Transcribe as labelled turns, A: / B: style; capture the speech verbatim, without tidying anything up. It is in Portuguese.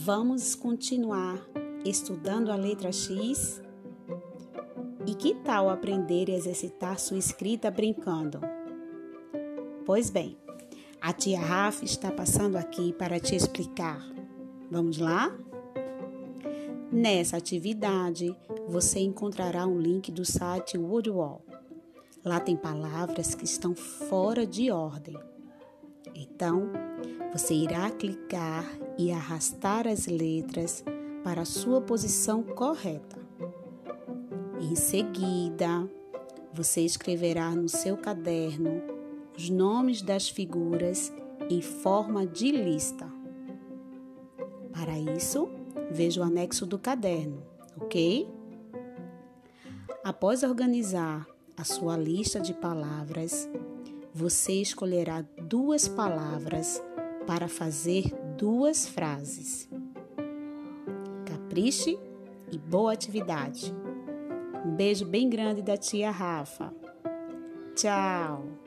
A: Vamos continuar estudando a letra X? E que tal aprender e exercitar sua escrita brincando? Pois bem, a tia Rafa está passando aqui para te explicar. Vamos lá? Nessa atividade, você encontrará um link do site Wordwall. Lá tem palavras que estão fora de ordem. Então, você irá clicar e arrastar as letras para a sua posição correta. Em seguida, você escreverá no seu caderno os nomes das figuras em forma de lista. Para isso, veja o anexo do caderno, ok? Após organizar a sua lista de palavras, você escolherá duas palavras para fazer duas frases. Capriche e boa atividade! Um beijo bem grande da tia Rafa. Tchau!